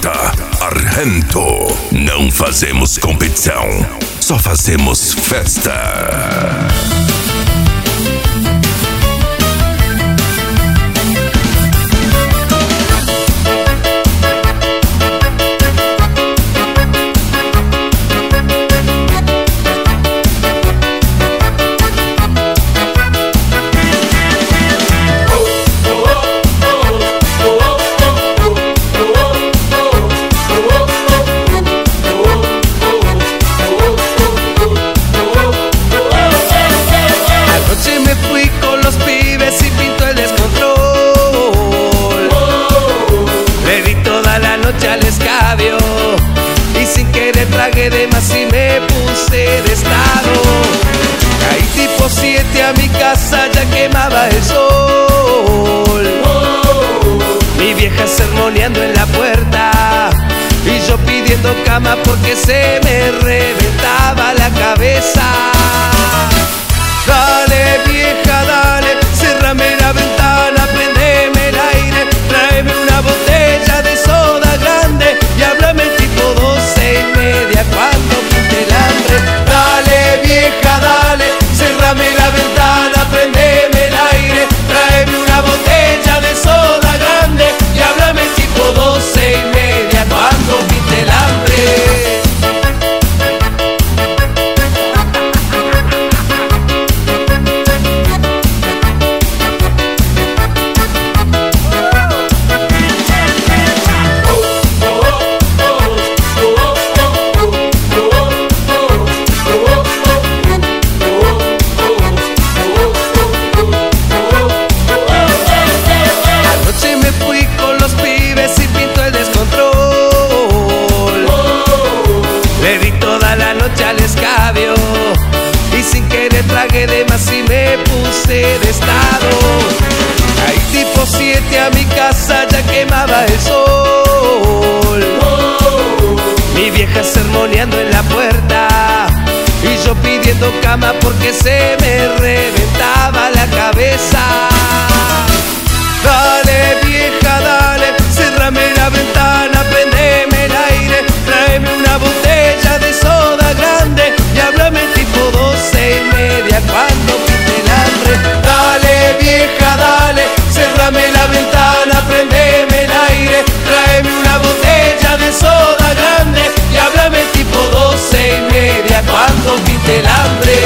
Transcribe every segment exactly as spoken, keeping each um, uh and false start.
J Argento. Não fazemos competição, só fazemos festa. Tragué de más y me puse de estado. Caí tipo siete a mi casa, ya quemaba el sol. Mi vieja sermoneando en la puerta y yo pidiendo cama porque se me reventaba la cabeza. Dale vieja, dale, cerrame la ventana, prendeme el aire, tráeme una botella de soda grande y háblame tipo doce y media cuando pinte el hambre. Dale vieja, dale, cerrame la ventana, prendeme el aire, tráeme una botella de soda grande y háblame tipo doce y media cuando pinte el hambre. Y sin querer tragué de más y me puse de estado. Caí tipo siete a mi casa, ya quemaba el sol. Mi vieja sermoneando en la puerta y yo pidiendo cama porque se me reventaba la cabeza. Dale vieja, dale, cerrame la ventana, prendeme el aire, tráeme una botella de soda grande y háblame tipo doce y media cuando pinte el hambre. Dale vieja, dale, cerrame la ventana, prendeme el aire, tráeme una botella de soda grande y háblame tipo doce y media cuando pinte el hambre.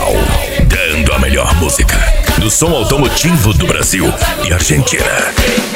Música do som automotivo do Brasil e Argentina.